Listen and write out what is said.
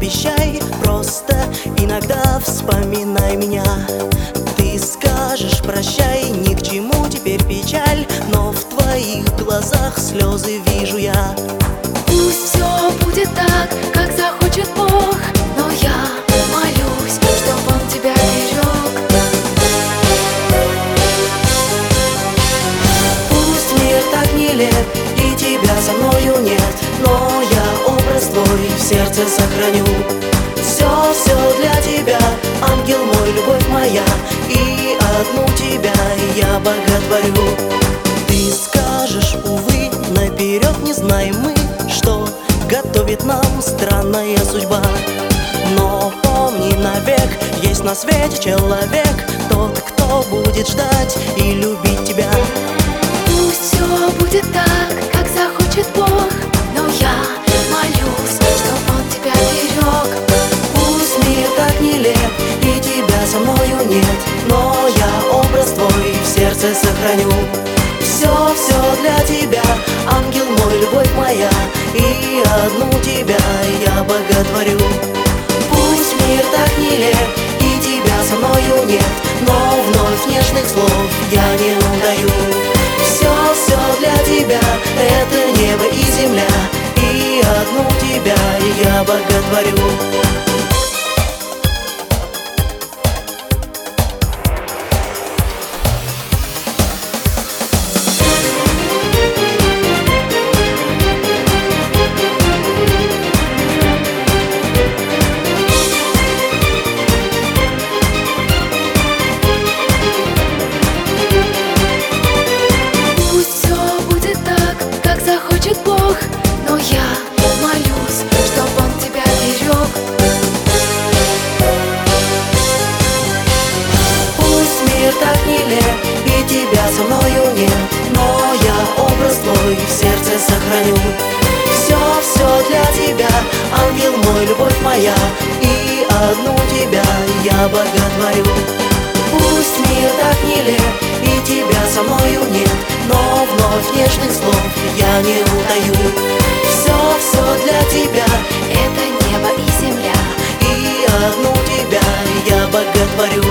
обещай, просто иногда вспоминай меня. Ты скажешь прощай, ни к чему теперь печаль, но в твоих глазах слезы вижу я. Пусть все будет так, как захочет Бог, но я молюсь, чтоб Он тебя берег. Пусть мир так нелеп и тебя со мною нет, но я образ твой в сердце сохраню. Все для тебя, ангел мой, любовь моя, и одну тебя я боготворю. Ты скажешь, увы, наперед не знаем мы, что готовит нам странная судьба. Но помни навек, есть на свете человек, тот, кто будет ждать и любить тебя. Пусть все будет так, как захочет Бог, но я молюсь, чтоб Он тебя берег. Пусть мир так нелеп и тебя со мною нет, но я образ твой в сердце сохраню. Все для тебя, ангел мой, любовь моя, и одну тебя я боготворю. Пусть мир так нелеп и тебя со мною нет, но вновь нежных слов я не удаю. Все для тебя, это небо и земля, и одну тебя я боготворю. Бог, но я молюсь, чтоб Он тебя берег. Пусть мир так нелеп и тебя со мною нет, но я образ твой в сердце сохраню. Все для тебя, ангел мой, любовь моя, и одну тебя я боготворю. Пусть мир так нелеп и тебя со мною нет, но вновь нежных слов я не утаю. Все для тебя, это небо и земля, и одну тебя я боготворю.